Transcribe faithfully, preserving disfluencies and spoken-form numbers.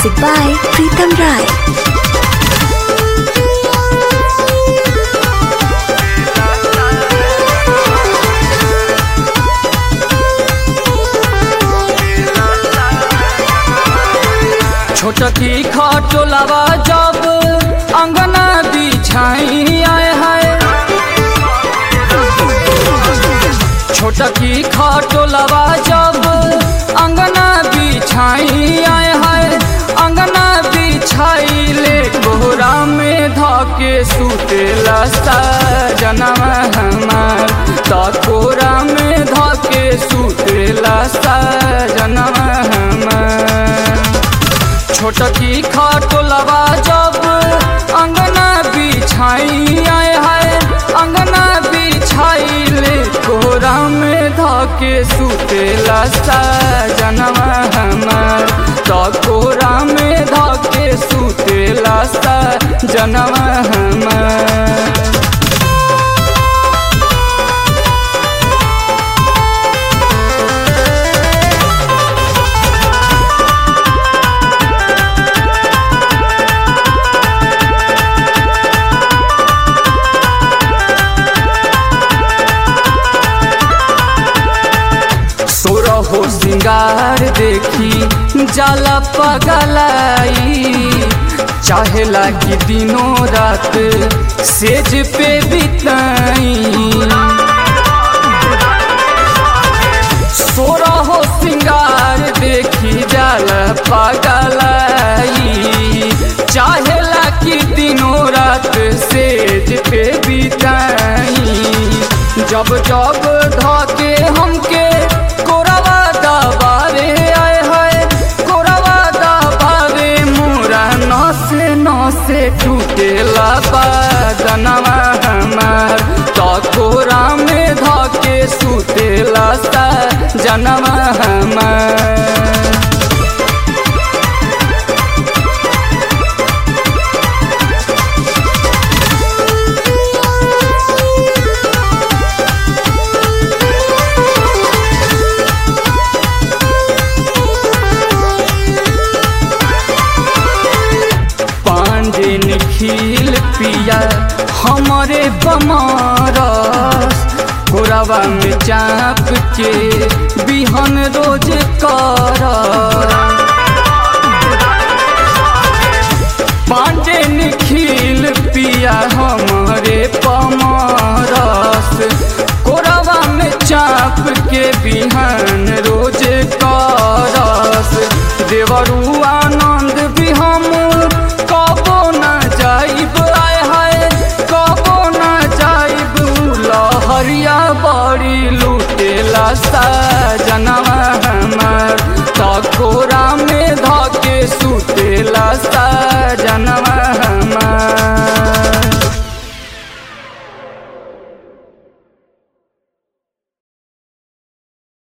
Music by Pritam Rai. छोटकी खटोलावा जब अंगना बिछाई आए है, छोटकी खटोलावा जब अंगना बिछाई आए है, अंगना बिछाई ले कोहरा में धके सुतेला सजनवा हमार, त कोहरा में धके सुतेला सजनवा हमार। छोटकी खटोलावा जब अंगना बिछाई आए है, अंगना बिछाई ले कोहरा में धके सुतेला सजनवा हमार, त कोहरा में धके सुतेला सजनवा हमार। हो सिंगार देखी जाला पगलाई, चाहेला कि दिनों रात सेज पे बिताई। सोरा हो सिंगार देखी जाला पगलाई, चाहेला कि दिनों रात सेज पे बिताई। जब जब धके हमके कोरावा दबावे आए है, कोरावा दबावे मोरा नसे नसे टूटेला बदनवा हमार, त कोरा में धके सुतेला सजनवा हमार। निखिल पिया हमारे बमारस, कोरावा में चाप के बिहन रोज कर। पांडे निखिल पिया हमारे बमारस, कोरावा में चाप के बिहन रोज करस। देवरू आनंद भी हम कबो न जाइब आए है, कबो न जाइब लहरिया बड़ी लुटेला सजनवा हमार, त कोरा में धके सुतेला।